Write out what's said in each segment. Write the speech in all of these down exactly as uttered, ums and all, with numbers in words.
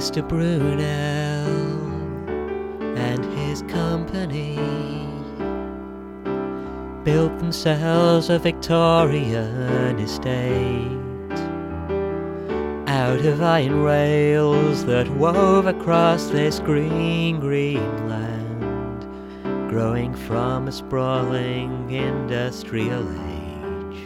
Mister Brunel and his company built themselves a Victorian estate out of iron rails that wove across this green, green land, growing from a sprawling industrial age.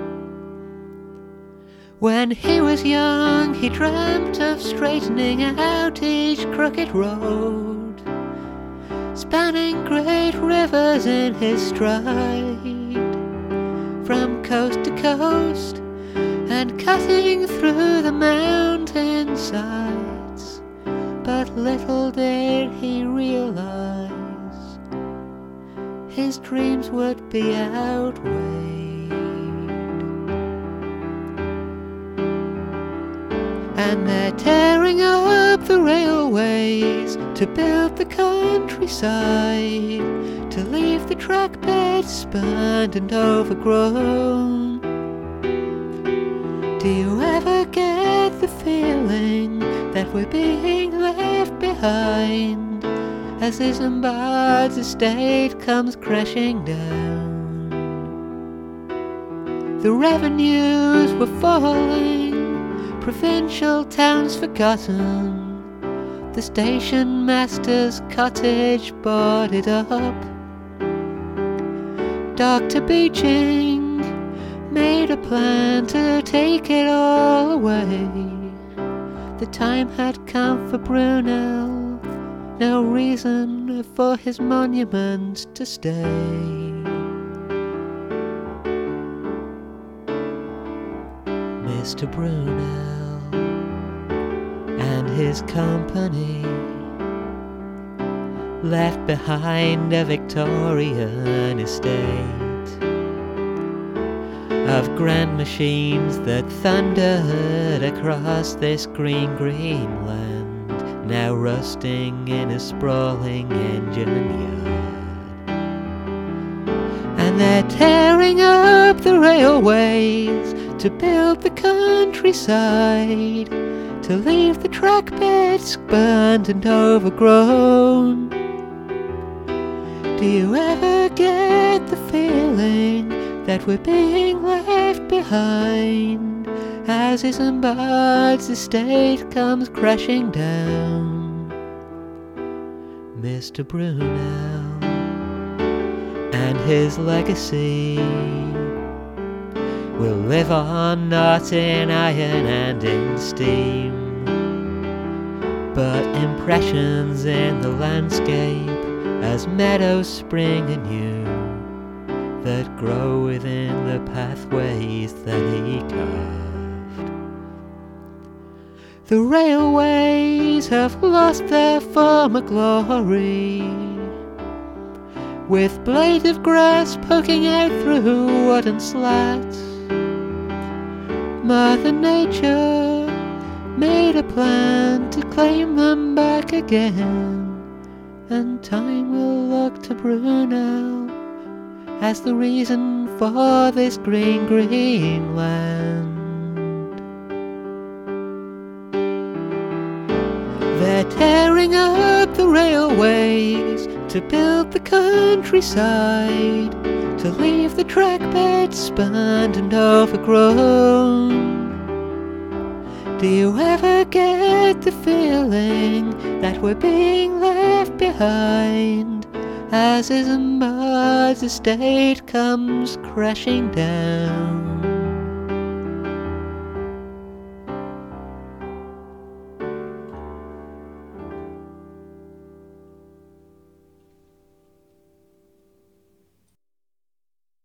When he was young, he dreamt of straightening out each crooked road, spanning great rivers in his stride, from coast to coast, and cutting through the mountainsides. But little did he realize his dreams would be outweighed, and they're tearing up the railways to build the countryside, to leave the track bed spurned and overgrown. Do you ever get the feeling that we're being left behind as Isambard's estate comes crashing down? The revenues were falling, provincial towns forgotten, the station master's cottage boarded up. Doctor Beeching made a plan to take it all away. The time had come for Brunel, no reason for his monument to stay. Mister Brunel and his company left behind a Victorian estate of grand machines that thundered across this green, green land, now rusting in a sprawling engine yard. And they're tearing up the railways to build the countryside, to leave the track beds burned and overgrown. Do you ever get the feeling that we're being left behind as Isambard's estate comes crashing down? Mister Brunel and his legacy will live on, not in iron and in steam, but impressions in the landscape as meadows spring anew that grow within the pathways that he carved. The railways have lost their former glory, with blades of grass poking out through wooden slats. Mother Nature made a plan to claim them back again, and time will look to Brunel as the reason for this green, green land. They're tearing up the railways to build the countryside, to leave the track beds spurned and overgrown. Do you ever get the feeling that we're being left behind as Isambard's estate comes crashing down?